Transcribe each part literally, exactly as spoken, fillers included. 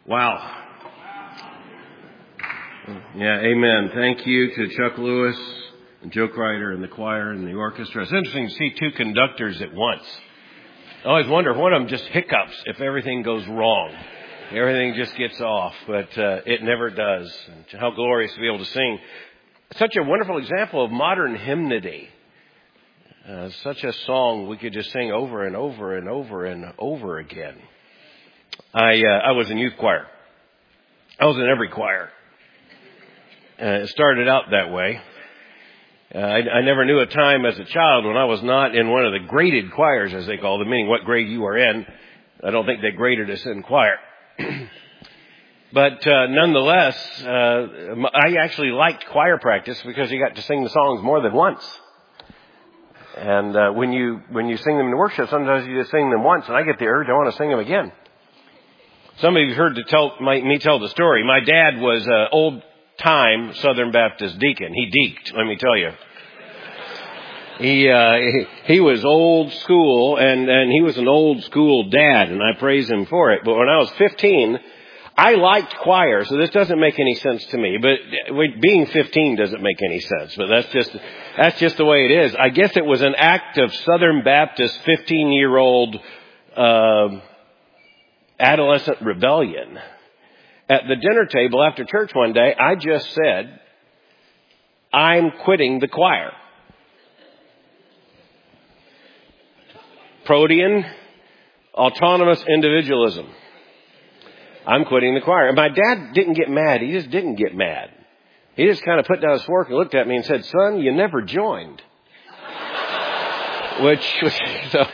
Wow. Yeah, amen. Thank you to Chuck Lewis and Joe Crider and the choir and the orchestra. It's interesting to see two conductors at once. I always wonder if one of them just hiccups if everything goes wrong. Everything just gets off, but uh, it never does. And how glorious to be able to sing. Such a wonderful example of modern hymnody. Uh, such a song we could just sing over and over and over and over again. I uh, I was in youth choir. I was in every choir. Uh, it started out that way. Uh, I, I never knew a time as a child when I was not in one of the graded choirs, as they call them, meaning what grade you are in. I don't think they graded us in choir. But uh, nonetheless, uh, I actually liked choir practice because you got to sing the songs more than once. And uh, when you when you sing them in worship, sometimes you just sing them once, and I get the urge, I want to sing them again. Some of you have heard to tell, my, me tell the story. My dad was an old-time Southern Baptist deacon. He deeked, let me tell you. He, uh, he, he was old school, and, and he was an old school dad, and I praise him for it. But when I was fifteen, I liked choir, so this doesn't make any sense to me. But being fifteen doesn't make any sense. But that's just, that's just the way it is. I guess it was an act of Southern Baptist fifteen-year-old, uh, adolescent rebellion. At the dinner table after church one day, I just said, I'm quitting the choir. Protean, autonomous individualism. I'm quitting the choir. And my dad didn't get mad. He just didn't get mad. He just kind of put down his fork and looked at me and said, son, you never joined. Which was, so,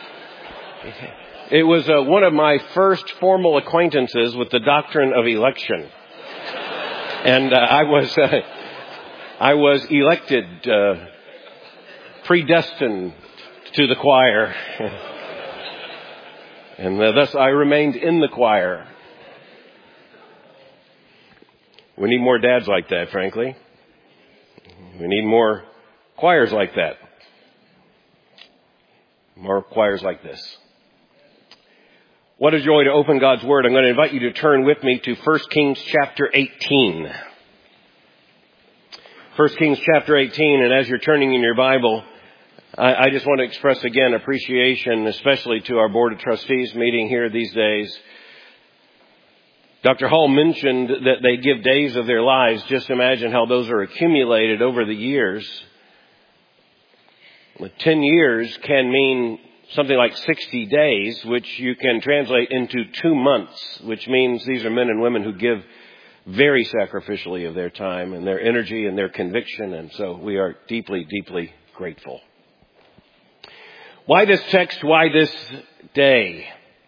it was uh, one of my first formal acquaintances with the doctrine of election. And uh, I was, uh, I was elected, uh, predestined to the choir. And uh, thus I remained in the choir. We need more dads like that, frankly. We need more choirs like that. More choirs like this. What a joy to open God's Word. I'm going to invite you to turn with me to First Kings chapter eighteen. First Kings chapter eighteen, and as you're turning in your Bible, I, I just want to express again appreciation, especially to our Board of Trustees meeting here these days. Doctor Hall mentioned that they give days of their lives. Just imagine how those are accumulated over the years. Ten years can mean something like sixty days, which you can translate into two months, which means these are men and women who give very sacrificially of their time and their energy and their conviction. And so we are deeply, deeply grateful. Why this text? Why this day?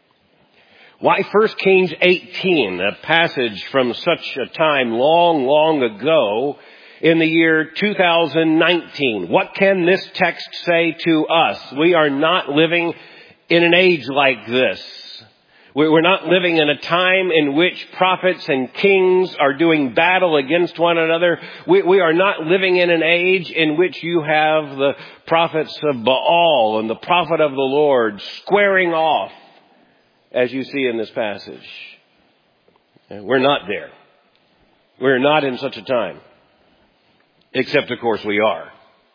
Why First Kings eighteen, a passage from such a time long, long ago in the year two thousand nineteen? What can this text say to us? We are not living in an age like this. We're not living in a time in which prophets and kings are doing battle against one another. We, we are not living in an age in which you have the prophets of Baal and the prophet of the Lord squaring off, as you see in this passage. We're not there. We're not in such a time. Except, of course, we are.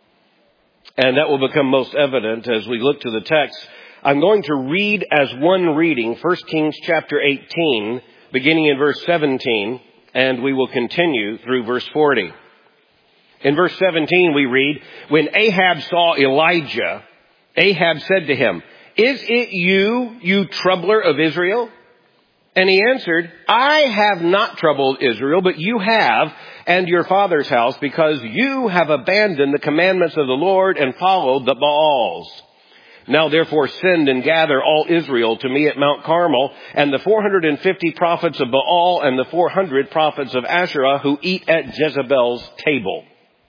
And that will become most evident as we look to the text. I'm going to read as one reading, First Kings chapter eighteen, beginning in verse seventeen, and we will continue through verse forty. In verse seventeen we read, when Ahab saw Elijah, Ahab said to him, is it you, you troubler of Israel? And he answered, I have not troubled Israel, but you have, and your father's house, because you have abandoned the commandments of the Lord and followed the Baals. Now therefore send and gather all Israel to me at Mount Carmel, and the four hundred fifty prophets of Baal and the four hundred prophets of Asherah who eat at Jezebel's table.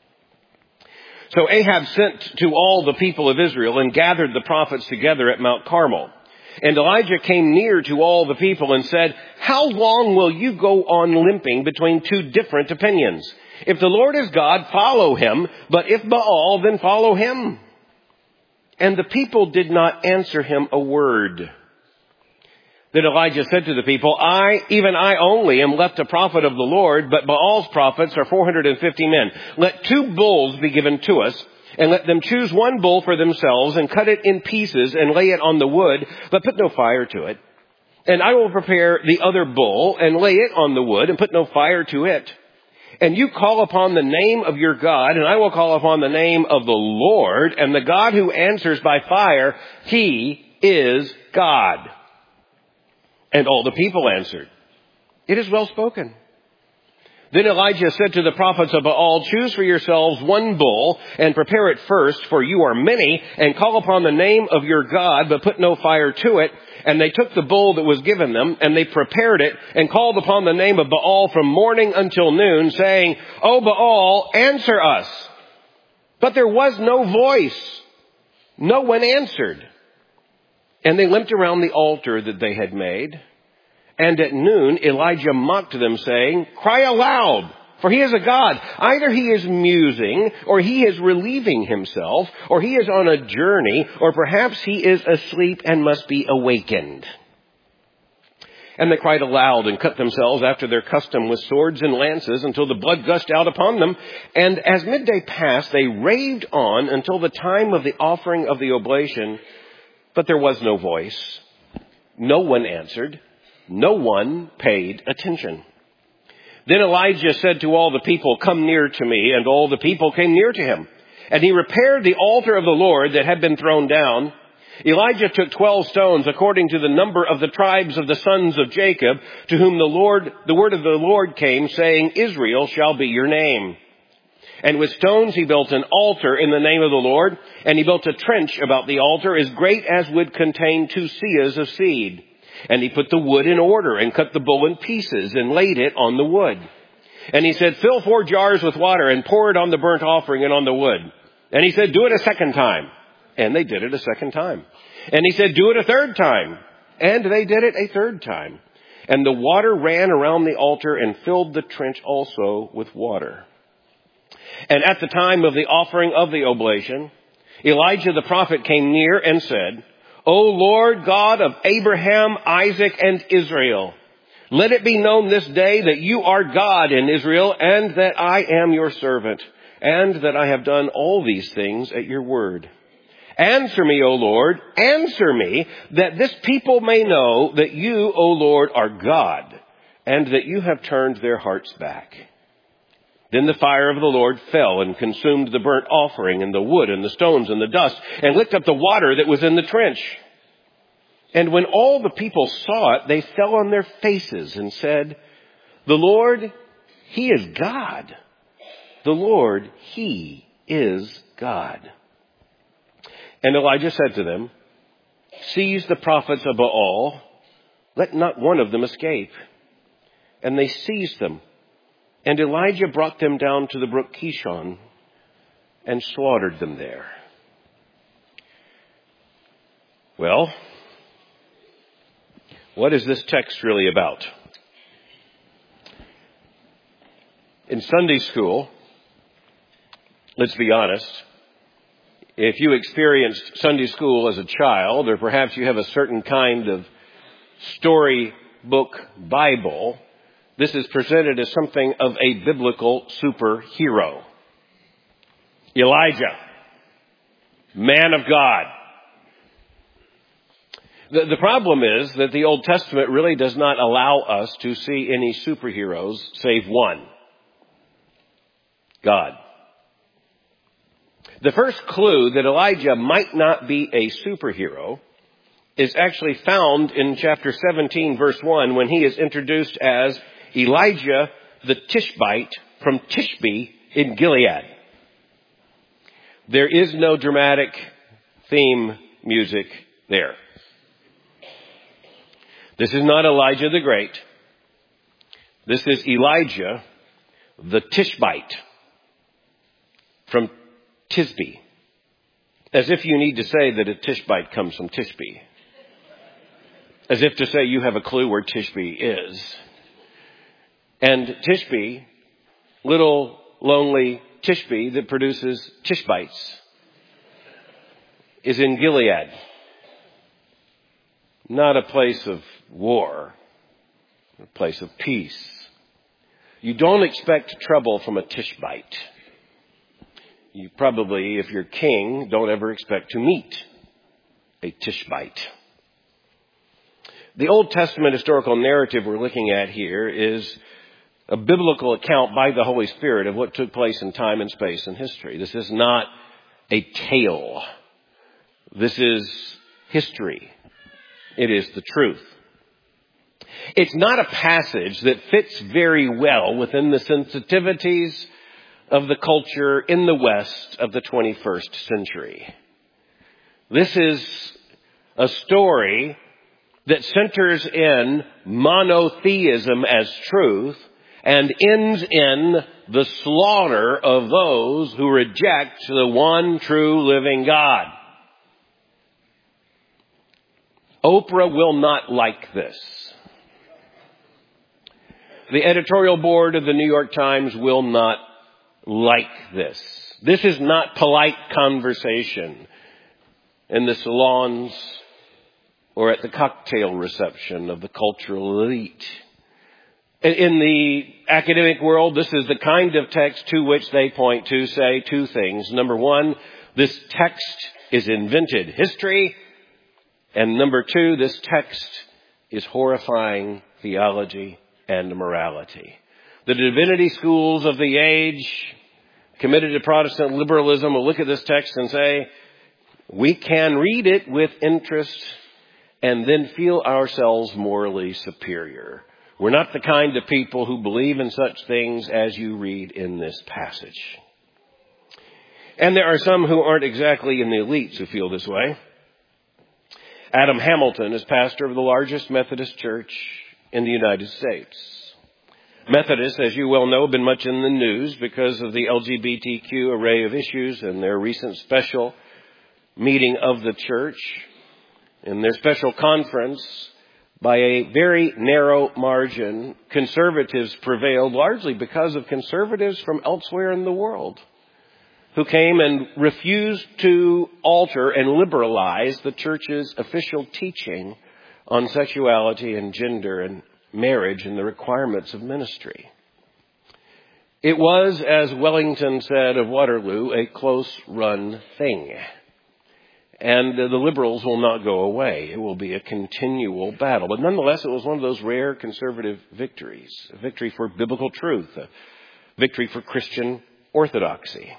So Ahab sent to all the people of Israel and gathered the prophets together at Mount Carmel. And Elijah came near to all the people and said, how long will you go on limping between two different opinions? If the Lord is God, follow him, but if Baal, then follow him. And the people did not answer him a word. Then Elijah said to the people, I, even I only, am left a prophet of the Lord, but Baal's prophets are four hundred fifty men. Let two bulls be given to us, and let them choose one bull for themselves, and cut it in pieces, and lay it on the wood, but put no fire to it. And I will prepare the other bull, and lay it on the wood, and put no fire to it. And you call upon the name of your God, and I will call upon the name of the Lord, and the God who answers by fire, he is God. And all the people answered, it is well spoken. Then Elijah said to the prophets of Baal, choose for yourselves one bull and prepare it first, for you are many, and call upon the name of your God, but put no fire to it. And they took the bull that was given them, and they prepared it, and called upon the name of Baal from morning until noon, saying, O Baal, answer us. But there was no voice. No one answered. And they limped around the altar that they had made. And at noon, Elijah mocked them, saying, cry aloud, for he is a god. Either he is musing, or he is relieving himself, or he is on a journey, or perhaps he is asleep and must be awakened. And they cried aloud and cut themselves after their custom with swords and lances until the blood gushed out upon them. And as midday passed, they raved on until the time of the offering of the oblation. But there was no voice. No one answered. No one paid attention. Then Elijah said to all the people, come near to me. And all the people came near to him. And he repaired the altar of the Lord that had been thrown down. Elijah took twelve stones according to the number of the tribes of the sons of Jacob, to whom the Lord, the word of the Lord came, saying, Israel shall be your name. And with stones he built an altar in the name of the Lord, and he built a trench about the altar as great as would contain two seahs of seed. And he put the wood in order and cut the bull in pieces and laid it on the wood. And he said, fill four jars with water and pour it on the burnt offering and on the wood. And he said, do it a second time. And they did it a second time. And he said, do it a third time. And they did it a third time. And the water ran around the altar and filled the trench also with water. And at the time of the offering of the oblation, Elijah the prophet came near and said, O Lord God of Abraham, Isaac, and Israel, let it be known this day that you are God in Israel, and that I am your servant, and that I have done all these things at your word. Answer me, O Lord, answer me, that this people may know that you, O Lord, are God, and that you have turned their hearts back. Then the fire of the Lord fell and consumed the burnt offering and the wood and the stones and the dust, and licked up the water that was in the trench. And when all the people saw it, they fell on their faces and said, the Lord, he is God. The Lord, he is God. And Elijah said to them, seize the prophets of Baal, let not one of them escape. And they seized them. And Elijah brought them down to the brook Kishon and slaughtered them there. Well, what is this text really about? In Sunday school, let's be honest, if you experienced Sunday school as a child, or perhaps you have a certain kind of storybook Bible, this is presented as something of a biblical superhero. Elijah, man of God. The, the problem is that the Old Testament really does not allow us to see any superheroes save one. God. The first clue that Elijah might not be a superhero is actually found in chapter seventeen, verse one, when he is introduced as Elijah the Tishbite from Tishbe in Gilead. There is no dramatic theme music there. This is not Elijah the Great. This is Elijah the Tishbite from Tisbe. As if you need to say that a Tishbite comes from Tishbe. As if to say you have a clue where Tishbe is. And Tishbe, little lonely Tishbe that produces Tishbites, is in Gilead. Not a place of war, a place of peace. You don't expect trouble from a Tishbite. You probably, if you're king, don't ever expect to meet a Tishbite. The Old Testament historical narrative we're looking at here is a biblical account by the Holy Spirit of what took place in time and space and history. This is not a tale. This is history. It is the truth. It's not a passage that fits very well within the sensitivities of the culture in the West of the twenty-first century. This is a story that centers in monotheism as truth and ends in the slaughter of those who reject the one true living God. Oprah will not like this. The editorial board of the New York Times will not like this. This is not polite conversation in the salons or at the cocktail reception of the cultural elite. In the academic world, this is the kind of text to which they point to say two things. Number one, this text is invented history. And number two, this text is horrifying theology and morality. The divinity schools of the age, committed to Protestant liberalism, will look at this text and say, we can read it with interest and then feel ourselves morally superior. We're not the kind of people who believe in such things as you read in this passage. And there are some who aren't exactly in the elites who feel this way. Adam Hamilton is pastor of the largest Methodist church in the United States. Methodists, as you well know, have been much in the news because of the L G B T Q array of issues and their recent special meeting of the church. In their special conference, by a very narrow margin, conservatives prevailed largely because of conservatives from elsewhere in the world who came and refused to alter and liberalize the church's official teaching on sexuality and gender and marriage and the requirements of ministry. It was, as Wellington said of Waterloo, a close-run thing. And the liberals will not go away. It will be a continual battle. But nonetheless, it was one of those rare conservative victories. A victory for biblical truth. A victory for Christian orthodoxy.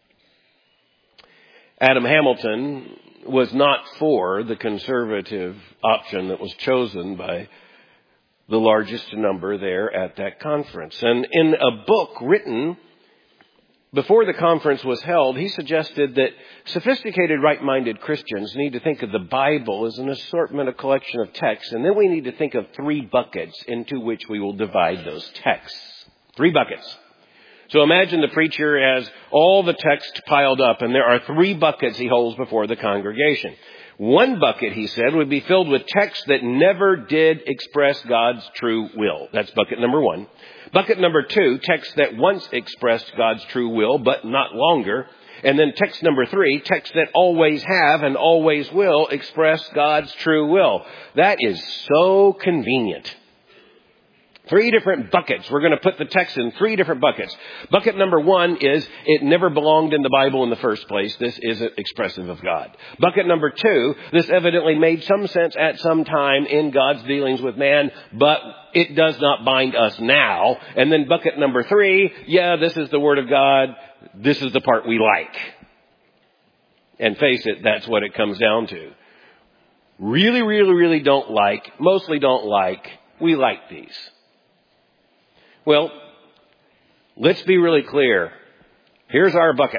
Adam Hamilton was not for the conservative option that was chosen by the largest number there at that conference. And in a book written before the conference was held, he suggested that sophisticated, right-minded Christians need to think of the Bible as an assortment, a collection of texts, and then we need to think of three buckets into which we will divide those texts. Three buckets. So imagine the preacher has all the text piled up, and there are three buckets he holds before the congregation. One bucket, he said, would be filled with texts that never did express God's true will. That's bucket number one. Bucket number two, texts that once expressed God's true will, but not longer. And then text number three, texts that always have and always will express God's true will. That is so convenient. Three different buckets. We're going to put the text in three different buckets. Bucket number one is it never belonged in the Bible in the first place. This isn't expressive of God. Bucket number two, this evidently made some sense at some time in God's dealings with man, but it does not bind us now. And then bucket number three, yeah, this is the Word of God. This is the part we like. And face it, that's what it comes down to. Really, really, really don't like, mostly don't like, we like these. Well, let's be really clear. Here's our bucket.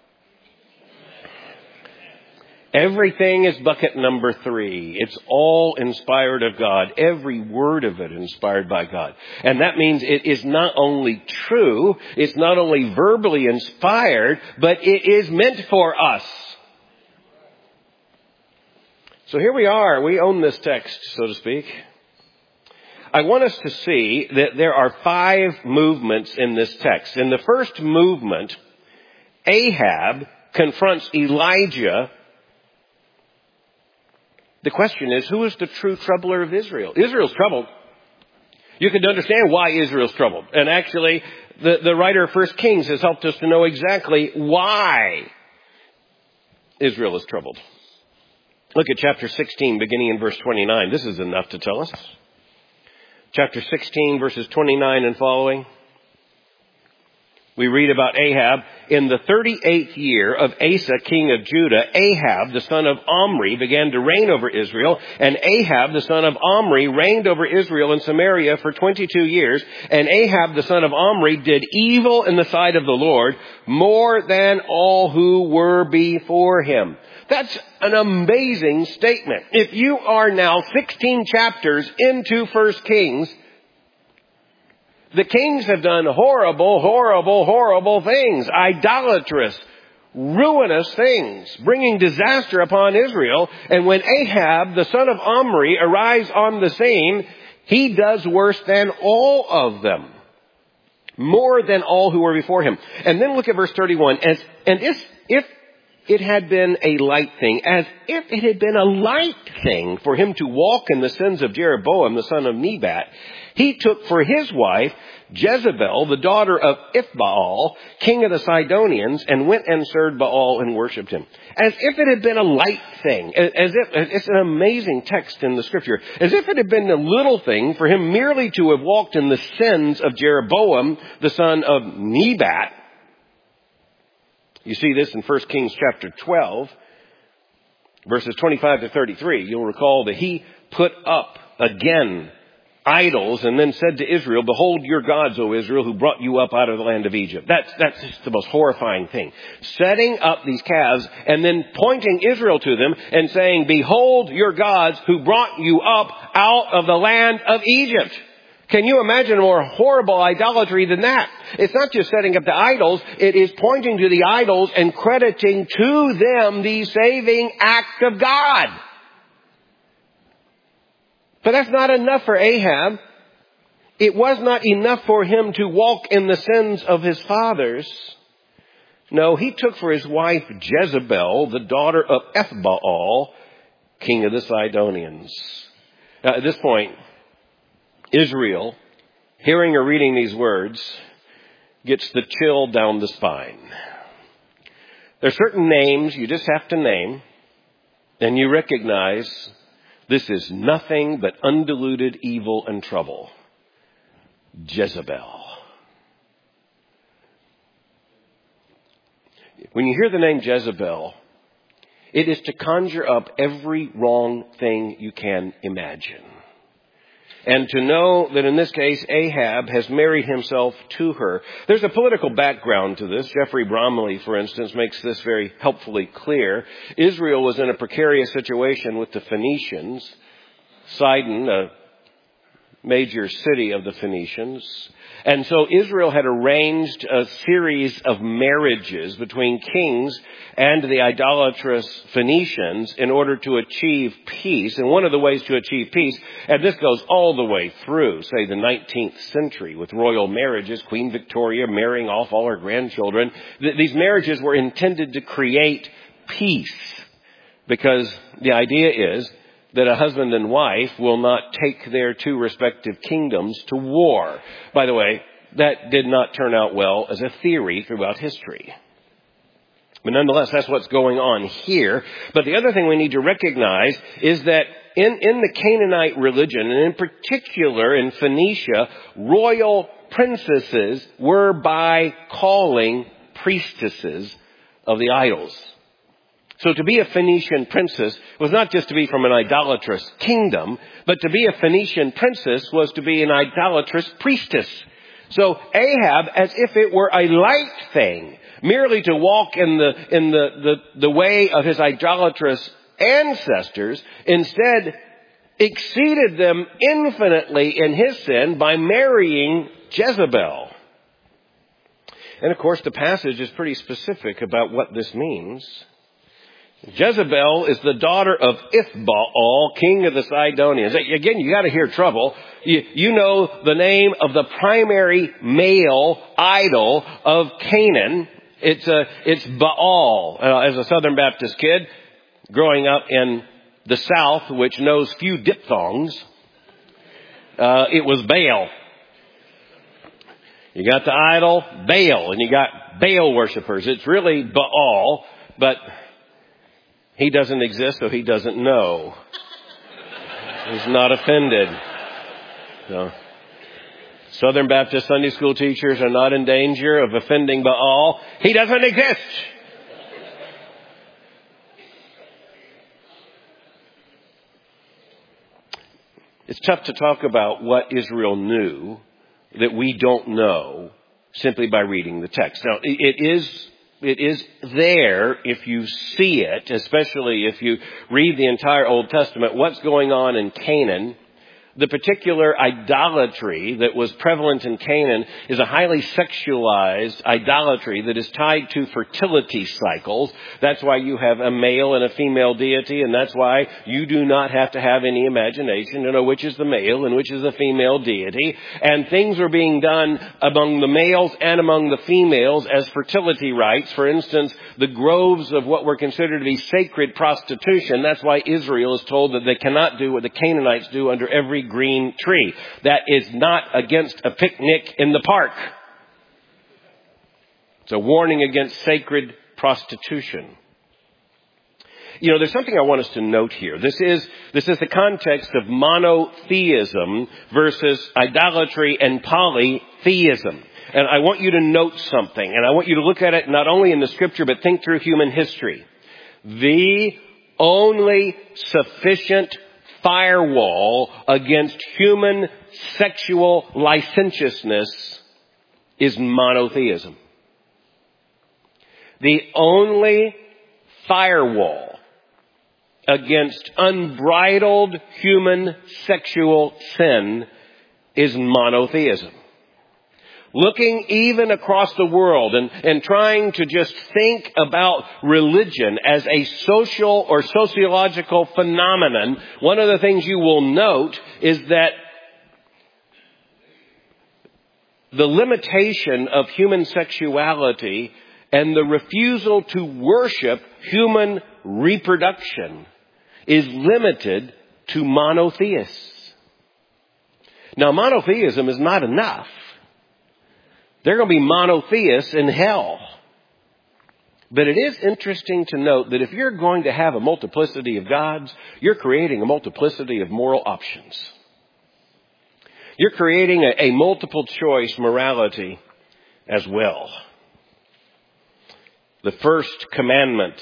Everything is bucket number three. It's all inspired of God. Every word of it inspired by God. And that means it is not only true, it's not only verbally inspired, but it is meant for us. So here we are. We own this text, so to speak. I want us to see that there are five movements in this text. In the first movement, Ahab confronts Elijah The question is, who is the true troubler of Israel? Israel's troubled. You can understand why Israel's troubled. And actually, the, the writer of First Kings has helped us to know exactly why Israel is troubled. Look at chapter sixteen, beginning in verse twenty-nine. This is enough to tell us. Chapter sixteen, verses twenty-nine and following. We read about Ahab. In the thirty-eighth year of Asa, king of Judah, Ahab, the son of Omri, began to reign over Israel. And Ahab, the son of Omri, reigned over Israel in Samaria for twenty-two years. And Ahab, the son of Omri, did evil in the sight of the Lord more than all who were before him. That's an amazing statement. If you are now sixteen chapters into First Kings, the kings have done horrible, horrible, horrible things. Idolatrous, ruinous things, bringing disaster upon Israel. And when Ahab, the son of Omri, arrives on the scene, he does worse than all of them. More than all who were before him. And then look at verse thirty-one. As, and if, if it had been a light thing, as if it had been a light thing for him to walk in the sins of Jeroboam, the son of Nebat, he took for his wife Jezebel, the daughter of Ethbaal, king of the Sidonians, and went and served Baal and worshipped him. As if it had been a light thing, as if, it's an amazing text in the scripture, as if it had been a little thing for him merely to have walked in the sins of Jeroboam, the son of Nebat. You see this in First Kings chapter twelve, verses twenty-five to thirty-three. You'll recall that he put up again idols and then said to Israel, behold your gods, O Israel, who brought you up out of the land of Egypt. That's, that's just the most horrifying thing. Setting up these calves and then pointing Israel to them and saying, behold your gods who brought you up out of the land of Egypt. Can you imagine a more horrible idolatry than that? It's not just setting up the idols. It is pointing to the idols and crediting to them the saving act of God. But that's not enough for Ahab. It was not enough for him to walk in the sins of his fathers. No, he took for his wife Jezebel, the daughter of Ethbaal, king of the Sidonians. Now, at this point, Israel, hearing or reading these words, gets the chill down the spine. There are certain names you just have to name, and you recognize this is nothing but undiluted evil and trouble. Jezebel. When you hear the name Jezebel, it is to conjure up every wrong thing you can imagine. And to know that in this case, Ahab has married himself to her. There's a political background to this. Jeffrey Bromley, for instance, makes this very helpfully clear. Israel was in a precarious situation with the Phoenicians. Sidon, a major city of the Phoenicians. And so Israel had arranged a series of marriages between kings and the idolatrous Phoenicians in order to achieve peace. And one of the ways to achieve peace, and this goes all the way through, say, the nineteenth century with royal marriages, Queen Victoria marrying off all her grandchildren. Th- these marriages were intended to create peace because the idea is that a husband and wife will not take their two respective kingdoms to war. By the way, that did not turn out well as a theory throughout history. But nonetheless, that's what's going on here. But the other thing we need to recognize is that in, in the Canaanite religion, and in particular in Phoenicia, royal princesses were by calling priestesses of the idols. So to be a Phoenician princess was not just to be from an idolatrous kingdom, but to be a Phoenician princess was to be an idolatrous priestess. So Ahab, as if it were a light thing, merely to walk in the in the, the, the way of his idolatrous ancestors, instead exceeded them infinitely in his sin by marrying Jezebel. And of course, the passage is pretty specific about what this means. Jezebel is the daughter of Ethbaal, king of the Sidonians. Again, you got to hear trouble. You, you know the name of the primary male idol of Canaan. It's a, it's Baal. Uh, as a Southern Baptist kid, growing up in the South, which knows few diphthongs, uh, it was Baal. You got the idol, Baal, and you got Baal worshipers. It's really Baal, but he doesn't exist, so he doesn't know. He's not offended. So, Southern Baptist Sunday school teachers are not in danger of offending Baal. He doesn't exist. It's tough to talk about what Israel knew that we don't know simply by reading the text. Now, it is, it is there if you see it, especially if you read the entire Old Testament, what's going on in Canaan. The particular idolatry that was prevalent in Canaan is a highly sexualized idolatry that is tied to fertility cycles. That's why you have a male and a female deity, and that's why you do not have to have any imagination to know which is the male and which is the female deity. And things are being done among the males and among the females as fertility rites. For instance, the groves of what were considered to be sacred prostitution. That's why Israel is told that they cannot do what the Canaanites do under every green tree. That is not against a picnic in the park. It's a warning against sacred prostitution. You know, there's something I want us to note here. This is, this is the context of monotheism versus idolatry and polytheism. And I want you to note something, and I want you to look at it not only in the scripture, but think through human history. The only sufficient firewall against human sexual licentiousness is monotheism. The only firewall against unbridled human sexual sin is monotheism. Looking even across the world and, and trying to just think about religion as a social or sociological phenomenon, one of the things you will note is that the limitation of human sexuality and the refusal to worship human reproduction is limited to monotheists. Now, monotheism is not enough. There are going to be monotheists in hell. But it is interesting to note that if you're going to have a multiplicity of gods, you're creating a multiplicity of moral options. You're creating a, a multiple choice morality as well. The first commandment,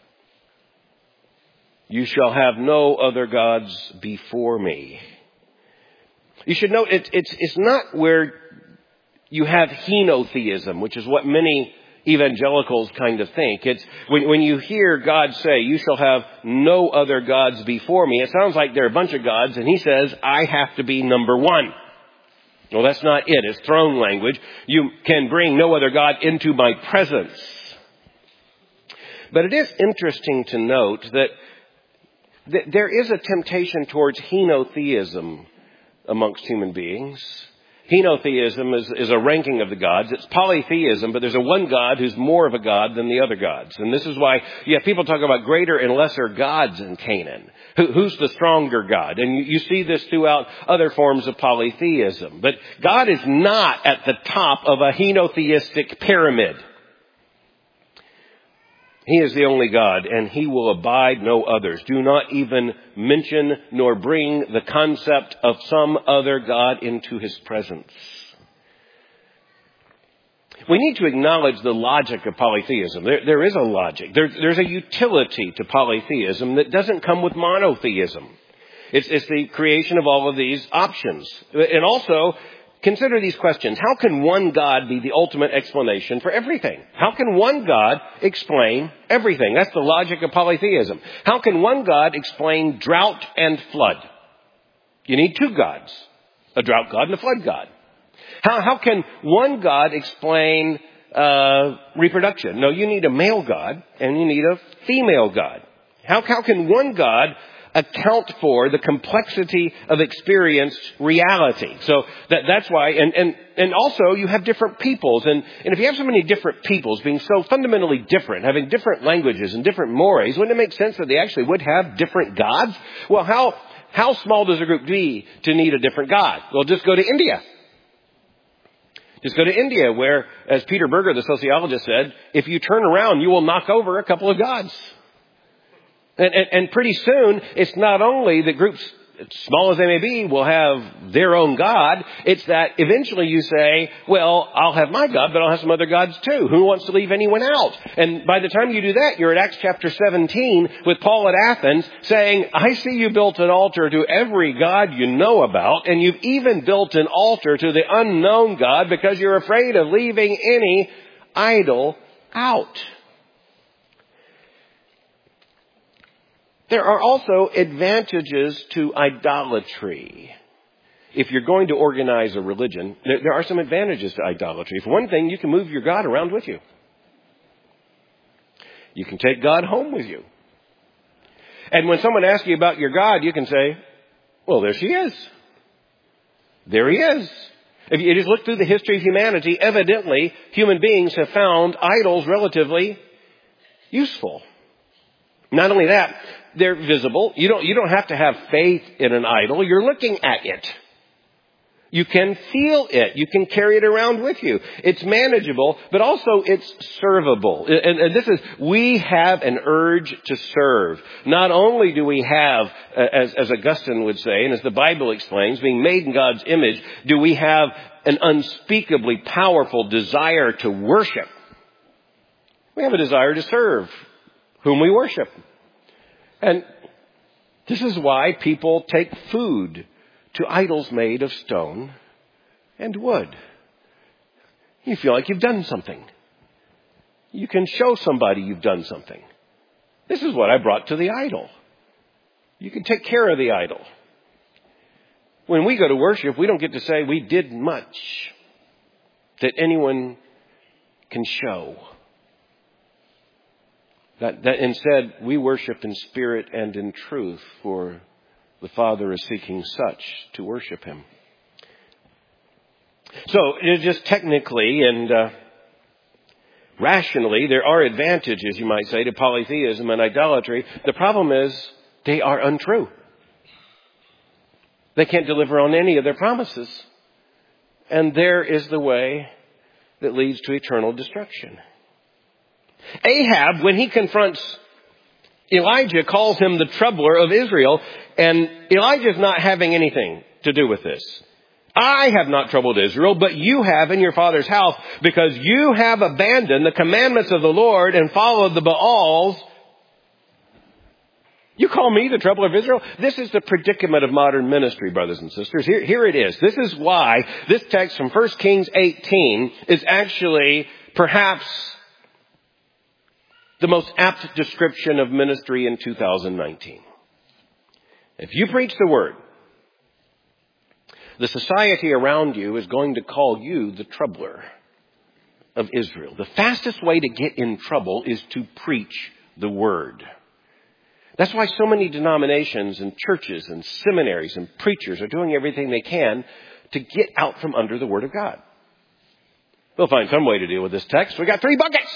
you shall have no other gods before me. You should note it, it's, it's not where you have henotheism, which is what many evangelicals kind of think. It's when, when you hear God say, you shall have no other gods before me, it sounds like there are a bunch of gods, and he says, I have to be number one. Well, that's not it. It's throne language. You can bring no other God into my presence. But it is interesting to note that, that there is a temptation towards henotheism amongst human beings. Henotheism is, is a ranking of the gods. It's polytheism, but there's a one God who's more of a God than the other gods. And this is why you have people talk about greater and lesser gods in Canaan. Who, who's the stronger God? And you, you see this throughout other forms of polytheism. But God is not at the top of a henotheistic pyramid. He is the only God, and he will abide no others. Do not even mention nor bring the concept of some other God into his presence. We need to acknowledge the logic of polytheism. There, there is a logic. There, there's a utility to polytheism that doesn't come with monotheism. It's, it's the creation of all of these options. And also, consider these questions. How can one God be the ultimate explanation for everything? How can one God explain everything? That's the logic of polytheism. How can one God explain drought and flood? You need two gods, a drought God and a flood God. How, how can one God explain uh, reproduction? No, you need a male God and you need a female God. How, how can one God account for the complexity of experienced reality. So that, that's why, and, and, and also you have different peoples. And, and if you have so many different peoples being so fundamentally different, having different languages and different mores, wouldn't it make sense that they actually would have different gods? Well, how, how small does a group be to need a different God? Well, just go to India. Just go to India where, as Peter Berger, the sociologist, said, if you turn around, you will knock over a couple of gods. And, and, and pretty soon, it's not only that groups, as small as they may be, will have their own God. It's that eventually you say, well, I'll have my God, but I'll have some other gods too. Who wants to leave anyone out? And by the time you do that, you're at Acts chapter seventeen with Paul at Athens saying, I see you built an altar to every God you know about, and you've even built an altar to the unknown God because you're afraid of leaving any idol out. There are also advantages to idolatry. If you're going to organize a religion, there, there are some advantages to idolatry. For one thing, you can move your God around with you. You can take God home with you. And when someone asks you about your God, you can say, well, there she is. There he is. If you just look through the history of humanity, evidently human beings have found idols relatively useful. Not only that, they're visible. You don't, you don't have to have faith in an idol. You're looking at it. You can feel it. You can carry it around with you. It's manageable, but also it's servable. And, and this is, we have an urge to serve. Not only do we have, as, as Augustine would say, and as the Bible explains, being made in God's image, do we have an unspeakably powerful desire to worship. We have a desire to serve whom we worship. And this is why people take food to idols made of stone and wood. You feel like you've done something. You can show somebody you've done something. This is what I brought to the idol. You can take care of the idol. When we go to worship, we don't get to say we did much that anyone can show. That, that instead, we worship in spirit and in truth, for the Father is seeking such to worship him. So, just technically and uh, rationally, there are advantages, you might say, to polytheism and idolatry. The problem is they are untrue. They can't deliver on any of their promises. And there is the way that leads to eternal destruction. Ahab, when he confronts Elijah, calls him the troubler of Israel, and Elijah's not having anything to do with this. I have not troubled Israel, but you have in your father's house, because you have abandoned the commandments of the Lord and followed the Baals. You call me the troubler of Israel? This is the predicament of modern ministry, brothers and sisters. Here, here it is. This is why this text from First Kings eighteen is actually perhaps the most apt description of ministry in two thousand nineteen. If you preach the word, the society around you is going to call you the troubler of Israel. The fastest way to get in trouble is to preach the word. That's why so many denominations and churches and seminaries and preachers are doing everything they can to get out from under the word of God. We'll find some way to deal with this text. We got three buckets.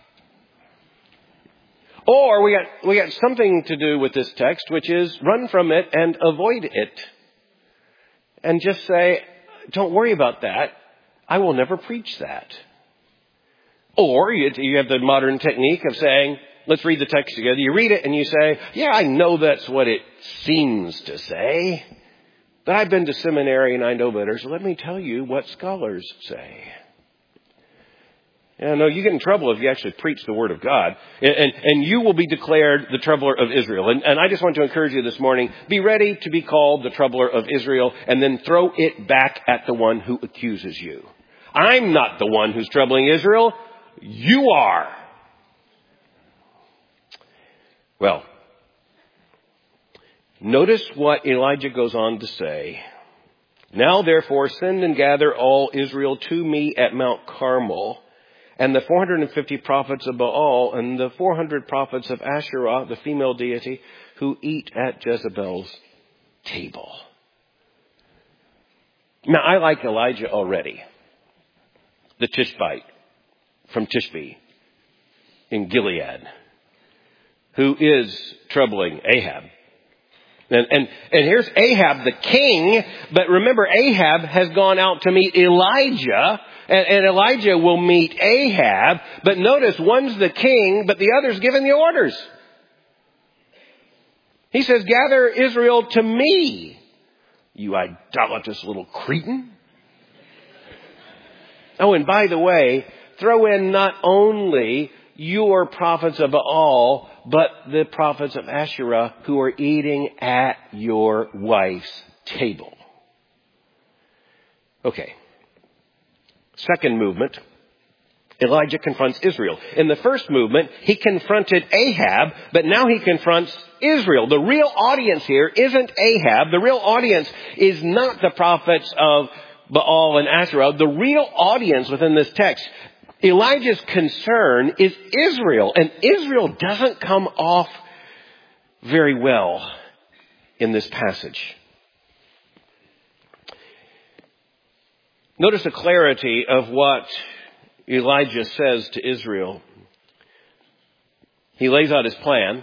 Or we got, we got something to do with this text, which is run from it and avoid it. And just say, don't worry about that. I will never preach that. Or you, you have the modern technique of saying, let's read the text together. You read it and you say, yeah, I know that's what it seems to say. But I've been to seminary and I know better. So let me tell you what scholars say. And no, you get in trouble if you actually preach the word of God. And, and, and you will be declared the troubler of Israel. And, and I just want to encourage you this morning, be ready to be called the troubler of Israel and then throw it back at the one who accuses you. I'm not the one who's troubling Israel. You are. Well, notice what Elijah goes on to say. Now, therefore, send and gather all Israel to me at Mount Carmel, and the four hundred fifty prophets of Baal and the four hundred prophets of Asherah, the female deity, who eat at Jezebel's table. Now, I like Elijah already, the Tishbite from Tishbe in Gilead, who is troubling Ahab. And, and, and here's Ahab the king, but remember Ahab has gone out to meet Elijah, and, and Elijah will meet Ahab, but notice one's the king, but the other's giving the orders. He says, gather Israel to me, you idolatrous little cretin. Oh, and by the way, throw in not only your prophets of Baal, but the prophets of Asherah who are eating at your wife's table. Okay. Second movement, Elijah confronts Israel. In the first movement, he confronted Ahab, but now he confronts Israel. The real audience here isn't Ahab. The real audience is not the prophets of Baal and Asherah. The real audience within this text, Elijah's concern is Israel. And Israel doesn't come off very well in this passage. Notice the clarity of what Elijah says to Israel. He lays out his plan.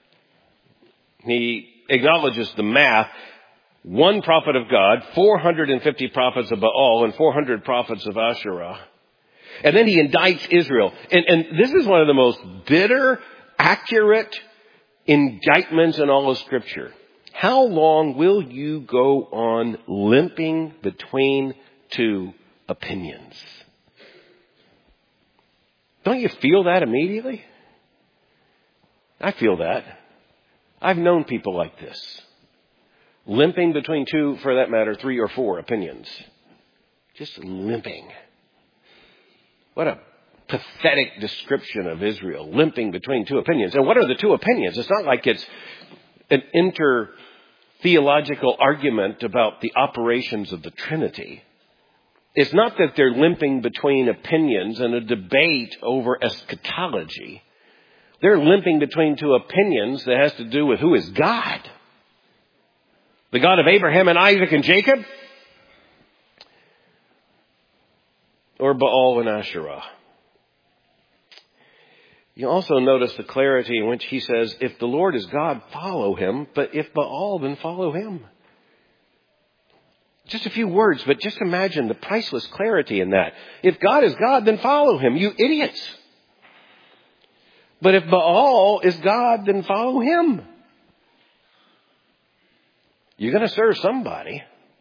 He acknowledges the math. One prophet of God, four hundred fifty prophets of Baal, and four hundred prophets of Asherah. And then he indicts Israel. And, and this is one of the most bitter, accurate indictments in all of Scripture. How long will you go on limping between two opinions? Don't you feel that immediately? I feel that. I've known people like this. Limping between two, for that matter, three or four opinions. Just limping. What a pathetic description of Israel, limping between two opinions. And what are the two opinions? It's not like it's an inter-theological argument about the operations of the Trinity. It's not that they're limping between opinions and a debate over eschatology. They're limping between two opinions that has to do with who is God. The God of Abraham and Isaac and Jacob? Or Baal and Asherah? You also notice the clarity in which he says, if the Lord is God, follow him. But if Baal, then follow him. Just a few words, but just imagine the priceless clarity in that. If God is God, then follow him, you idiots. But if Baal is God, then follow him. You're going to serve somebody.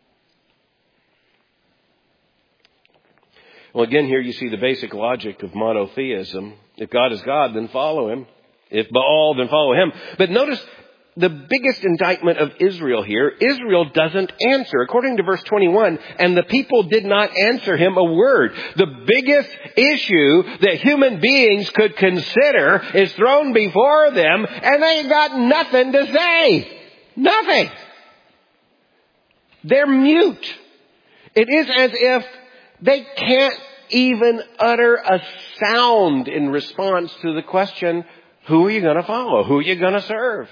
Well, again, here you see the basic logic of monotheism. If God is God, then follow him. If Baal, then follow him. But notice the biggest indictment of Israel here, Israel doesn't answer. According to verse twenty-one, and the people did not answer him a word. The biggest issue that human beings could consider is thrown before them, and they got nothing to say. Nothing. They're mute. It is as if they can't even utter a sound in response to the question, who are you going to follow? Who are you going to serve?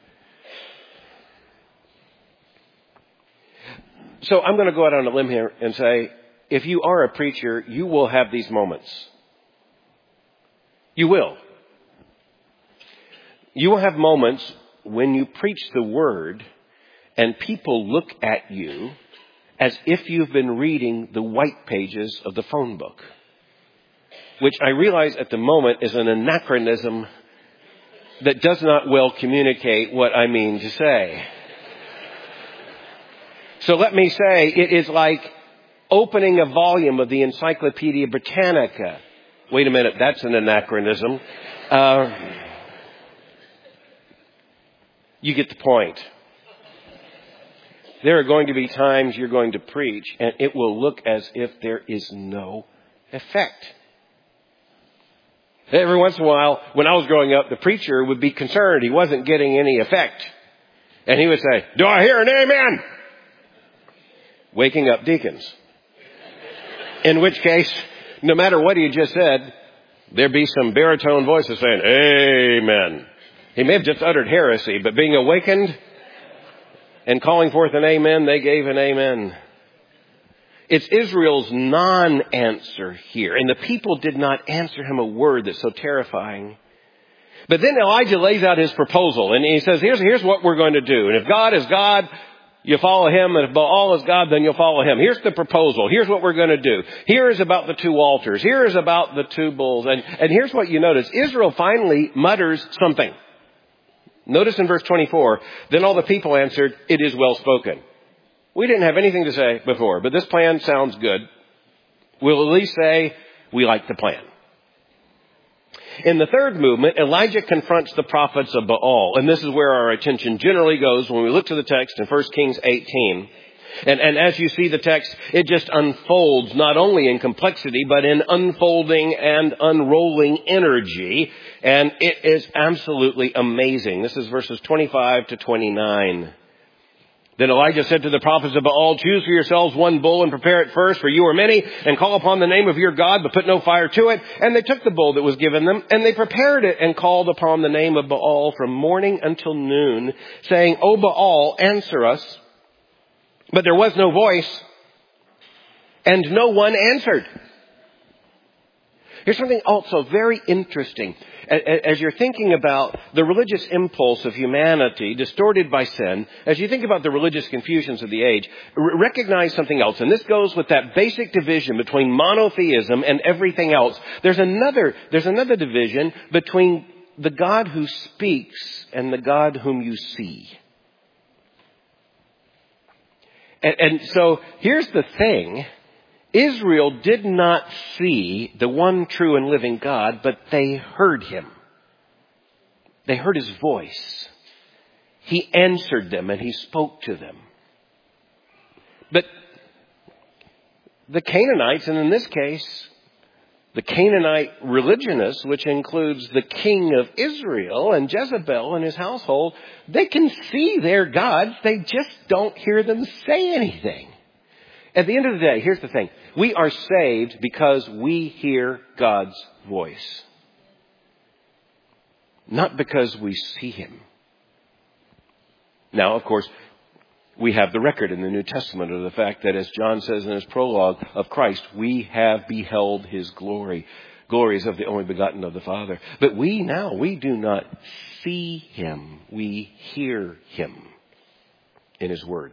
So I'm going to go out on a limb here and say, if you are a preacher, you will have these moments. You will. You will have moments when you preach the word and people look at you as if you've been reading the white pages of the phone book, which I realize at the moment is an anachronism that does not well communicate what I mean to say. So let me say, it is like opening a volume of the Encyclopedia Britannica. Wait a minute, that's an anachronism. Uh, you get the point. There are going to be times you're going to preach, and it will look as if there is no effect. Every once in a while, when I was growing up, the preacher would be concerned he wasn't getting any effect. And he would say, do I hear an amen? Waking up deacons. In which case, no matter what he just said, there'd be some baritone voices saying, amen. He may have just uttered heresy, but being awakened and calling forth an amen, they gave an amen. It's Israel's non-answer here. And the people did not answer him a word that's so terrifying. But then Elijah lays out his proposal. And he says, here's, here's what we're going to do. And if God is God, you follow him. And if Baal is God, then you'll follow him. Here's the proposal. Here's what we're going to do. Here is about the two altars. Here is about the two bulls. And, and here's what you notice. Israel finally mutters something. Notice in verse twenty-four, then all the people answered, it is well spoken. We didn't have anything to say before, but this plan sounds good. We'll at least say we like the plan. In the third movement, Elijah confronts the prophets of Baal. And this is where our attention generally goes when we look to the text in First Kings eighteen. And, and as you see the text, it just unfolds not only in complexity, but in unfolding and unrolling energy. And it is absolutely amazing. This is verses twenty-five to twenty-nine. Then Elijah said to the prophets of Baal, choose for yourselves one bull and prepare it first, for you are many, and call upon the name of your God, but put no fire to it. And they took the bull that was given them, and they prepared it and called upon the name of Baal from morning until noon, saying, O Baal, answer us. But there was no voice, and no one answered. Here's something also very interesting. As you're thinking about the religious impulse of humanity distorted by sin, as you think about the religious confusions of the age, recognize something else. And this goes with that basic division between monotheism and everything else. There's another, there's another division between the God who speaks and the God whom you see. And, and so here's the thing. Israel did not see the one true and living God, but they heard him. They heard his voice. He answered them and he spoke to them. But the Canaanites, and in this case, the Canaanite religionists, which includes the king of Israel and Jezebel and his household, they can see their gods. They just don't hear them say anything. At the end of the day, here's the thing. We are saved because we hear God's voice. Not because we see him. Now, of course, we have the record in the New Testament of the fact that, as John says in his prologue of Christ, we have beheld his glory. Glories of the only begotten of the Father. But we now, we do not see him. We hear him in his word.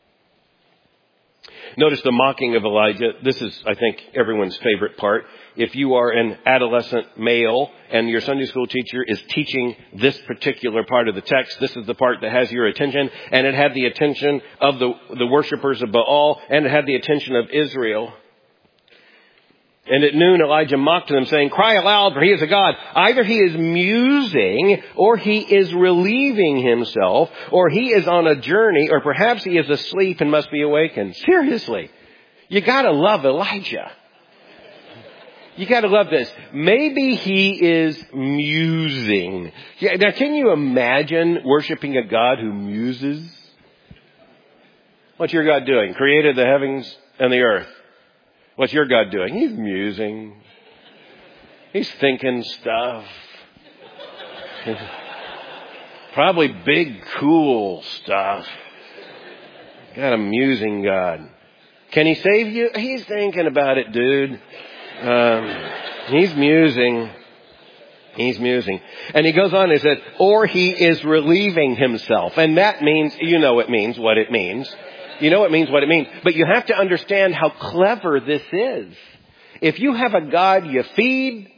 Notice the mocking of Elijah. This is, I think, everyone's favorite part. If you are an adolescent male and your Sunday school teacher is teaching this particular part of the text, this is the part that has your attention. And it had the attention of the, the worshipers of Baal, and it had the attention of Israel. And at noon, Elijah mocked them, saying, cry aloud, for he is a God. Either he is musing, or he is relieving himself, or he is on a journey, or perhaps he is asleep and must be awakened. Seriously, you gotta love Elijah. You gotta love this. Maybe he is musing. Yeah, now, can you imagine worshiping a God who muses? What's your God doing? Created the heavens and the earth. What's your God doing? He's musing. He's thinking stuff. Probably big, cool stuff. Got a musing God. Can he save you? He's thinking about it, dude. Um, he's musing. He's musing. And he goes on and says, or he is relieving himself. And that means, you know it means what it means. You know it means what it means. But you have to understand how clever this is. If you have a God you feed,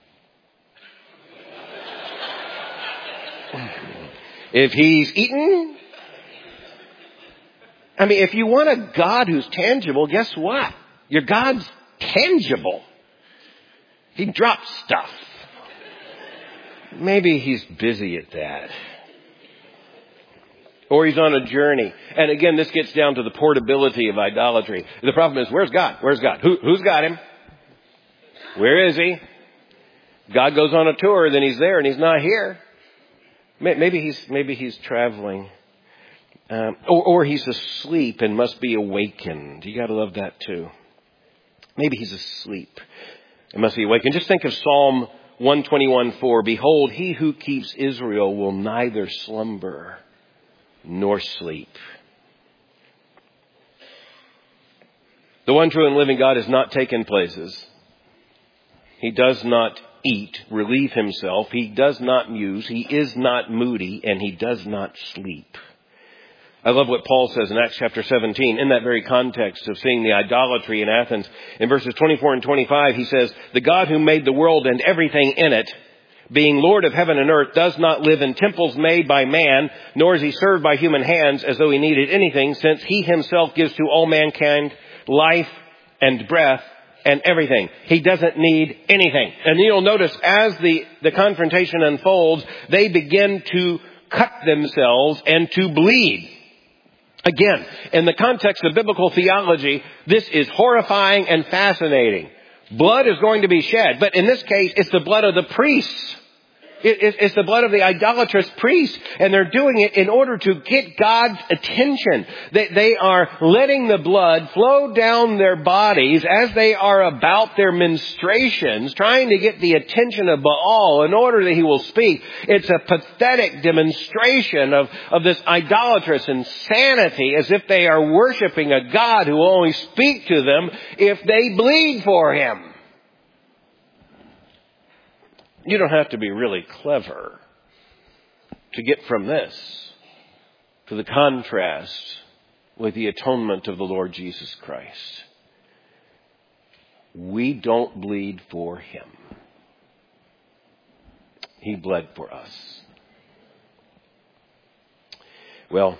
if he's eaten, I mean, if you want a God who's tangible, guess what? Your God's tangible. He drops stuff. Maybe he's busy at that. Or he's on a journey. And again, this gets down to the portability of idolatry. The problem is, where's God? Where's God? Who, who's got him? Where is he? God goes on a tour, then he's there and he's not here. Maybe he's, maybe he's traveling. Um, or, or he's asleep and must be awakened. You gotta love that too. Maybe he's asleep and must be awakened. Just think of Psalm one twenty-one four, behold, he who keeps Israel will neither slumber nor sleep. The one true and living God has not taken places. He does not eat, relieve himself. He does not muse. He is not moody, and he does not sleep. I love what Paul says in Acts chapter seventeen, in that very context of seeing the idolatry in Athens. In verses twenty-four and twenty-five, he says, the God who made the world and everything in it, being Lord of heaven and earth, does not live in temples made by man, nor is he served by human hands as though he needed anything, since he himself gives to all mankind life and breath and everything. He doesn't need anything. And you'll notice as the, the confrontation unfolds, they begin to cut themselves and to bleed. Again, in the context of biblical theology, this is horrifying and fascinating. Blood is going to be shed, but in this case, it's the blood of the priests. It's the blood of the idolatrous priests, and they're doing it in order to get God's attention. They, they are letting the blood flow down their bodies as they are about their menstruations, trying to get the attention of Baal in order that he will speak. It's a pathetic demonstration of, of this idolatrous insanity, as if they are worshiping a God who will only speak to them if they bleed for him. You don't have to be really clever to get from this to the contrast with the atonement of the Lord Jesus Christ. We don't bleed for him. He bled for us. Well,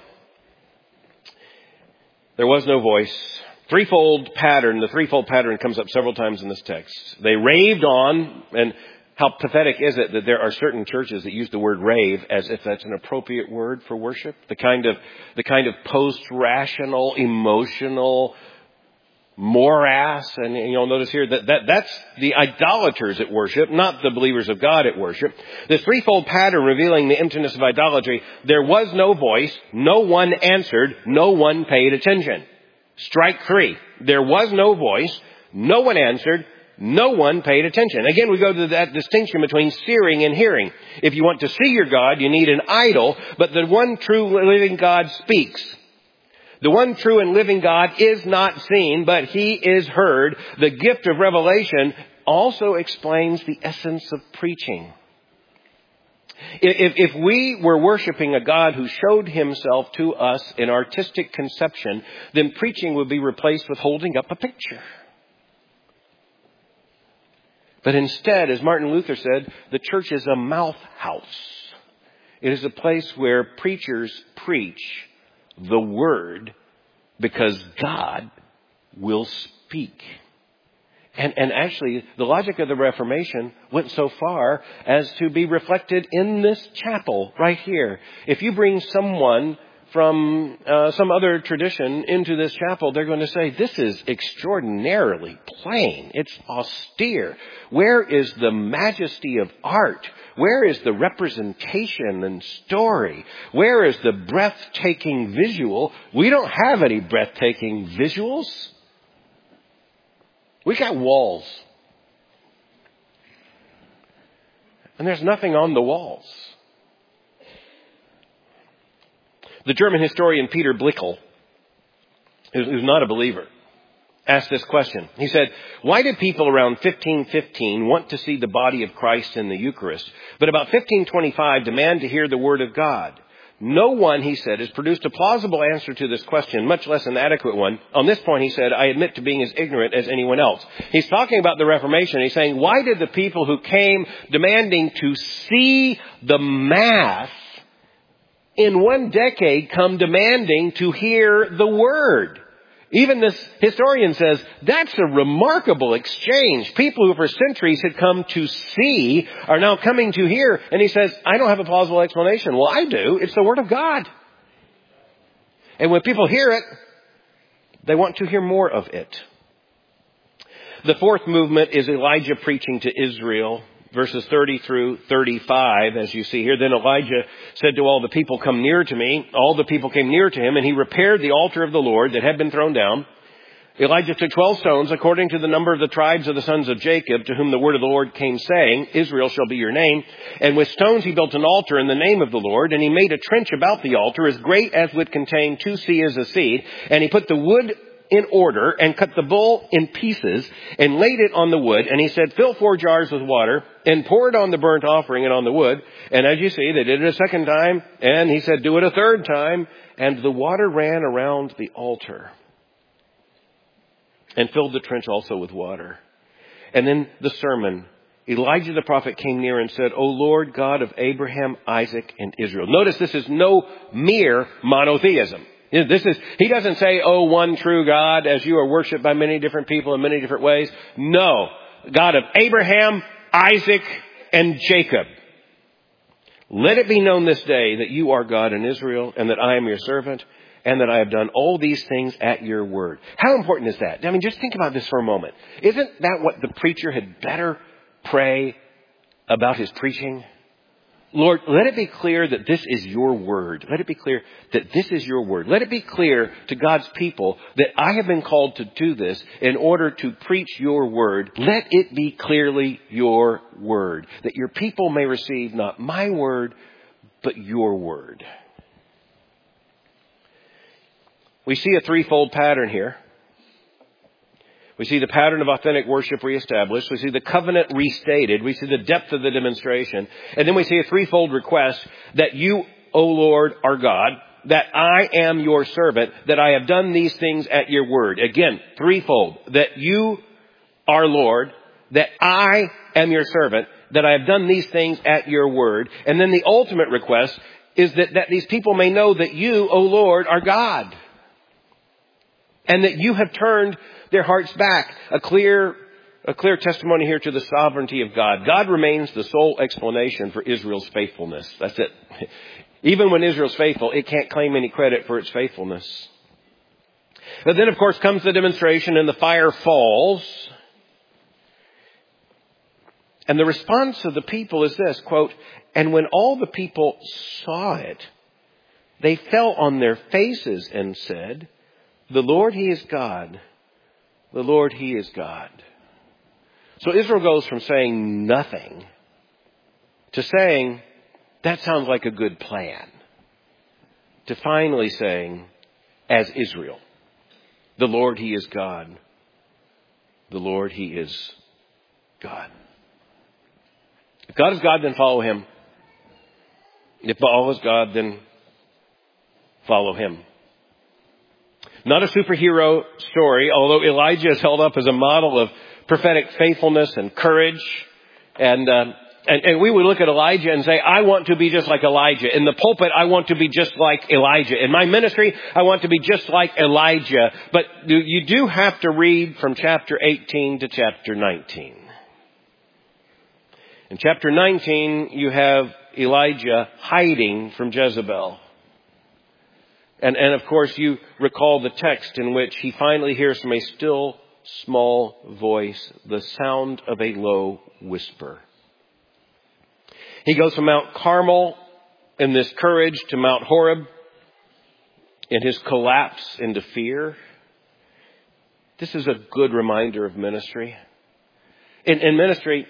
there was no voice. Threefold pattern. The threefold pattern comes up several times in this text. They raved on, and how pathetic is it that there are certain churches that use the word rave as if that's an appropriate word for worship? The kind of, the kind of post-rational, emotional morass. And you'll notice here that, that that's the idolaters at worship, not the believers of God at worship. This threefold pattern revealing the emptiness of idolatry. There was no voice. No one answered. No one paid attention. Strike three. There was no voice. No one answered. No one paid attention. Again, we go to that distinction between seeing and hearing. If you want to see your God, you need an idol, but the one true living God speaks. The one true and living God is not seen, but he is heard. The gift of revelation also explains the essence of preaching. If, if we were worshiping a God who showed himself to us in artistic conception, then preaching would be replaced with holding up a picture. But instead, as Martin Luther said, the church is a mouth house. It is a place where preachers preach the word because God will speak. And, and actually, the logic of the Reformation went so far as to be reflected in this chapel right here. If you bring someone from uh, some other tradition into this chapel, they're going to say, this is extraordinarily plain. It's austere. Where is the majesty of art? Where is the representation and story? Where is the breathtaking visual? We don't have any breathtaking visuals. We got walls. And there's nothing on the walls. The German historian Peter Blickel, who's not a believer, asked this question. He said, why did people around fifteen fifteen want to see the body of Christ in the Eucharist, but about fifteen twenty-five demand to hear the Word of God? No one, he said, has produced a plausible answer to this question, much less an adequate one. On this point, he said, I admit to being as ignorant as anyone else. He's talking about the Reformation. He's saying, why did the people who came demanding to see the Mass in one decade come demanding to hear the Word? Even this historian says, that's a remarkable exchange. People who for centuries had come to see are now coming to hear. And he says, I don't have a plausible explanation. Well, I do. It's the Word of God. And when people hear it, they want to hear more of it. The fourth movement is Elijah preaching to Israel. Verses thirty through thirty-five, as you see here. Then Elijah said to all the people, come near to me. All the people came near to him, and he repaired the altar of the Lord that had been thrown down. Elijah took twelve stones according to the number of the tribes of the sons of Jacob, to whom the word of the Lord came, saying, Israel shall be your name. And with stones he built an altar in the name of the Lord, and he made a trench about the altar as great as would contain two seahs of seed. And he put the wood in order and cut the bull in pieces and laid it on the wood. And he said, fill four jars with water and pour it on the burnt offering and on the wood. And as you see, they did it a second time. And he said, do it a third time. And the water ran around the altar and filled the trench also with water. And then the sermon, Elijah the prophet came near and said, O Lord God of Abraham, Isaac, and Israel. Notice this is no mere monotheism. This is, he doesn't say, oh, one true God, as you are worshipped by many different people in many different ways. No, God of Abraham, Isaac, and Jacob. Let it be known this day that you are God in Israel, and that I am your servant, and that I have done all these things at your word. How important is that? I mean, just think about this for a moment. Isn't that what the preacher had better pray about his preaching? Lord, let it be clear that this is your word. Let it be clear that this is your word. Let it be clear to God's people that I have been called to do this in order to preach your word. Let it be clearly your word, that your people may receive not my word, but your word. We see a threefold pattern here. We see the pattern of authentic worship reestablished. We see the covenant restated. We see the depth of the demonstration. And then we see a threefold request that you, O Lord, are God, that I am your servant, that I have done these things at your word. Again, threefold. That you are Lord, that I am your servant, that I have done these things at your word. And then the ultimate request is that, that these people may know that you, O Lord, are God. And that you have turned their hearts back. A clear, a clear testimony here to the sovereignty of God. God remains the sole explanation for Israel's faithfulness. That's it. Even when Israel's faithful, it can't claim any credit for its faithfulness. But then, of course, comes the demonstration and the fire falls. And the response of the people is this, quote, and when all the people saw it, they fell on their faces and said, the Lord, He is God. The Lord, He is God. So Israel goes from saying nothing to saying, that sounds like a good plan, to finally saying, as Israel, the Lord, He is God. The Lord, He is God. If God is God, then follow Him. If Baal is God, then follow Him. Not a superhero story, although Elijah is held up as a model of prophetic faithfulness and courage. And, uh, and, and we would look at Elijah and say, I want to be just like Elijah. In the pulpit, I want to be just like Elijah. In my ministry, I want to be just like Elijah. But you do have to read from chapter eighteen to chapter nineteen. In chapter nineteen, you have Elijah hiding from Jezebel. And, and of course, you recall the text in which he finally hears from a still, small voice, the sound of a low whisper. He goes from Mount Carmel in this courage to Mount Horeb in his collapse into fear. This is a good reminder of ministry. In, in ministry,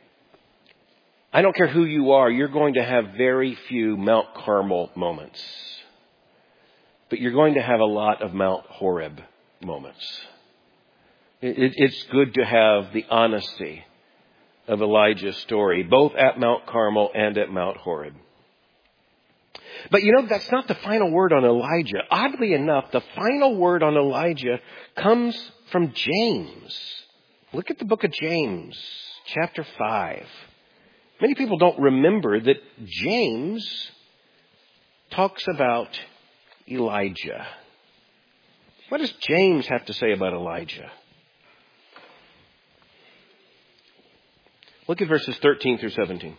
I don't care who you are, you're going to have very few Mount Carmel moments. But you're going to have a lot of Mount Horeb moments. It, it, it's good to have the honesty of Elijah's story, both at Mount Carmel and at Mount Horeb. But you know, that's not the final word on Elijah. Oddly enough, the final word on Elijah comes from James. Look at the book of James, chapter five. Many people don't remember that James talks about Elijah. What does James have to say about Elijah? Look at verses thirteen through seventeen.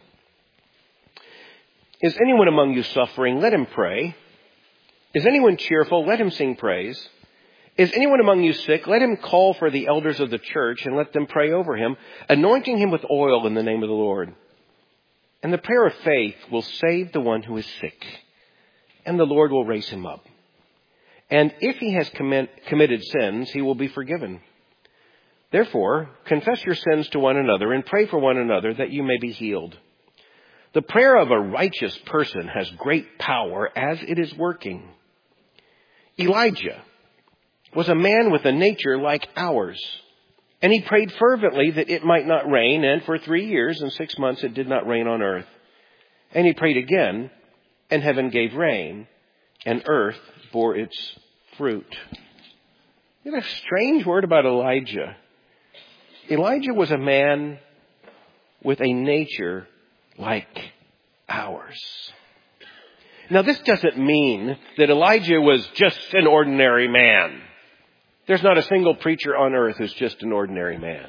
Is anyone among you suffering? Let him pray. Is anyone cheerful? Let him sing praise. Is anyone among you sick? Let him call for the elders of the church and let them pray over him, anointing him with oil in the name of the Lord. And the prayer of faith will save the one who is sick, and the Lord will raise him up. And if he has commit, committed sins, he will be forgiven. Therefore, confess your sins to one another and pray for one another that you may be healed. The prayer of a righteous person has great power as it is working. Elijah was a man with a nature like ours, and he prayed fervently that it might not rain, and for three years and six months it did not rain on earth. And he prayed again, and heaven gave rain, and earth bore its fruit. You know, a strange word about Elijah. Elijah was a man with a nature like ours. Now, this doesn't mean that Elijah was just an ordinary man. There's not a single preacher on earth who's just an ordinary man,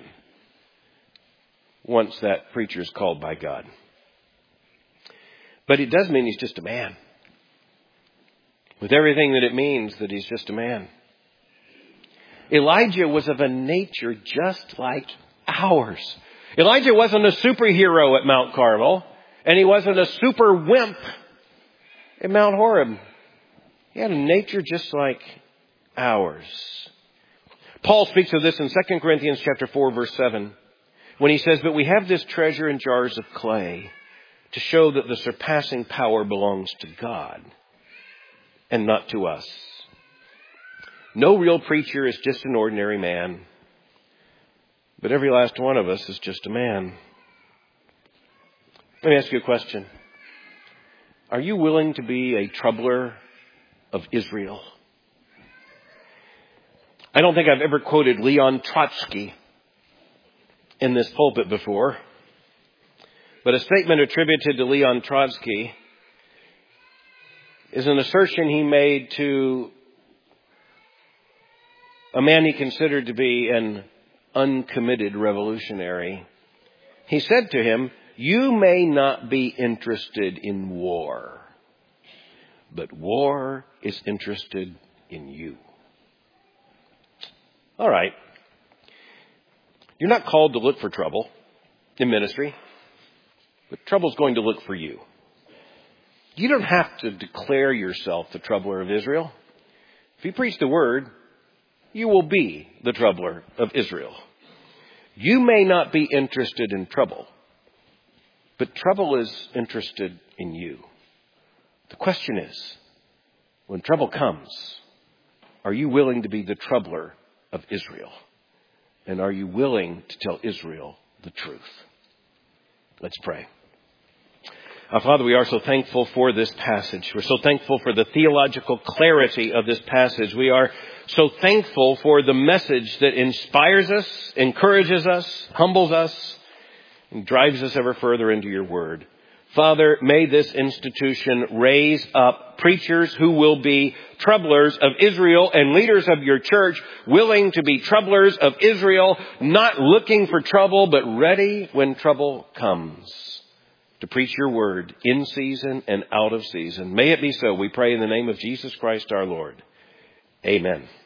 once that preacher is called by God. But it does mean he's just a man, with everything that it means that he's just a man. Elijah was of a nature just like ours. Elijah wasn't a superhero at Mount Carmel, and he wasn't a super wimp at Mount Horeb. He had a nature just like ours. Paul speaks of this in Second Corinthians chapter four, verse seven, when he says, "But we have this treasure in jars of clay to show that the surpassing power belongs to God and not to us." No real preacher is just an ordinary man, but every last one of us is just a man. Let me ask you a question. Are you willing to be a troubler of Israel? I don't think I've ever quoted Leon Trotsky in this pulpit before, but a statement attributed to Leon Trotsky is an assertion he made to a man he considered to be an uncommitted revolutionary. He said to him, "You may not be interested in war, but war is interested in you." All right. You're not called to look for trouble in ministry, but trouble's going to look for you. You don't have to declare yourself the troubler of Israel. If you preach the word, you will be the troubler of Israel. You may not be interested in trouble, but trouble is interested in you. The question is, when trouble comes, are you willing to be the troubler of Israel? And are you willing to tell Israel the truth? Let's pray. Our Father, we are so thankful for this passage. We're so thankful for the theological clarity of this passage. We are so thankful for the message that inspires us, encourages us, humbles us, and drives us ever further into your word. Father, may this institution raise up preachers who will be troublers of Israel and leaders of your church, willing to be troublers of Israel, not looking for trouble, but ready when trouble comes to preach your word in season and out of season. May it be so, we pray in the name of Jesus Christ our Lord. Amen.